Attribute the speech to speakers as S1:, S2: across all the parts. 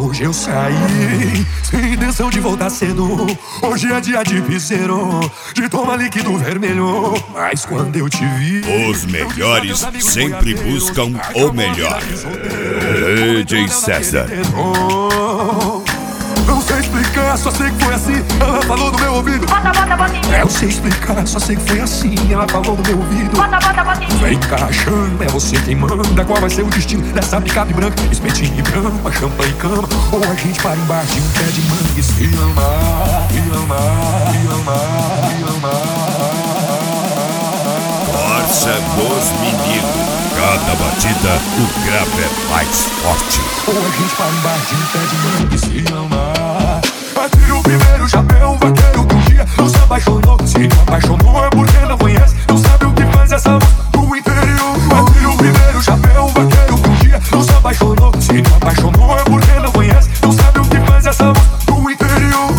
S1: Hoje eu saí sem intenção de voltar cedo. Hoje é dia de piseiro, de tomar líquido vermelho. Mas quando eu te vi,
S2: os melhores sempre buscam o melhor. DJ César.
S1: Não sei explicar, só sei que foi assim. Ela falou no meu ouvido.
S3: Bota, botinha.
S1: Eu sei explicar, só sei que foi assim. Ela falou no meu ouvido.
S3: Bota, botinha.
S1: Vem encaixando, é você quem manda. Qual vai ser o destino dessa picape branca? Espetinho e brama, champanhe e cama. Ou a gente para embaixo de um pé de manga e se amar, se amar, se amar, se amar.
S2: Força dos meninos. Cada batida, o grave é mais forte.
S1: Ou a gente para embaixo de um pé de manga e se amar. Atire o primeiro chapéu, vaqueiro que um dia não se apaixonou. Se não apaixonou é porque não conhece, não sabe o que faz essa voz do interior. Atire o primeiro chapéu, vaqueiro que um dia não se apaixonou. Se não apaixonou é porque não conhece, não sabe o que faz essa voz do interior.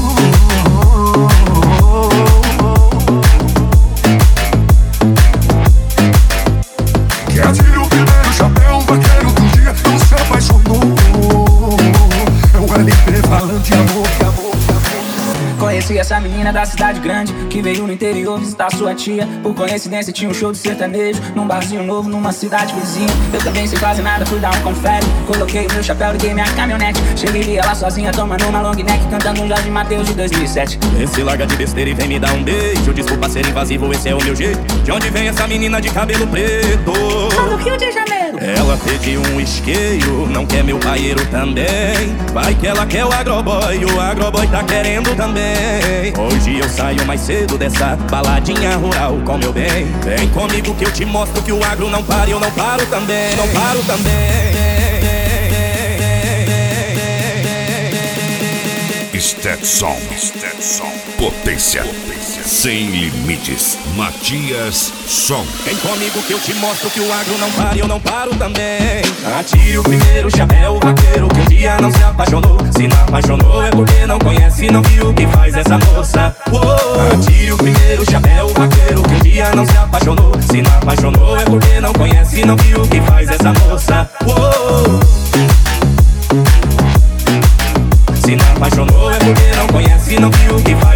S1: Que atire o primeiro chapéu, vaqueiro que um dia não se apaixonou. É o LP falando de amor, de amor.
S4: Conheci essa menina da cidade grande que veio no interior visitar sua tia. Por coincidência tinha um show de sertanejo num barzinho novo numa cidade vizinha. Eu também sem quase nada fui dar um confere. Coloquei o meu chapéu, liguei minha caminhonete. Cheguei e ela sozinha tomando uma long neck, cantando um Jorge Mateus de 2007.
S5: Esse larga de besteira e vem me dar um beijo. Desculpa ser invasivo, esse é o meu jeito. De onde vem essa menina de cabelo preto?
S3: Lá do Rio de Janeiro.
S5: Ela pediu um isqueiro, não quer meu paieiro também. Vai que ela quer o agroboy tá querendo também. Hoje eu saio mais cedo dessa baladinha rural com meu bem. Vem comigo que eu te mostro que o agro não para e eu não paro também. Não paro também.
S2: Stetson, potência sem limites. Matias Som.
S5: Vem comigo que eu te mostro que o agro não para e eu não paro também. Atire o primeiro chapéu, vaqueiro que um dia não se apaixonou. Se não apaixonou é porque não conhece, não viu o que faz essa moça. Atire o primeiro chapéu, vaqueiro que um dia não se apaixonou. Se não apaixonou é porque não conhece, não viu o que faz essa moça. Se não apaixonou é porque não conhece, não viu o que faz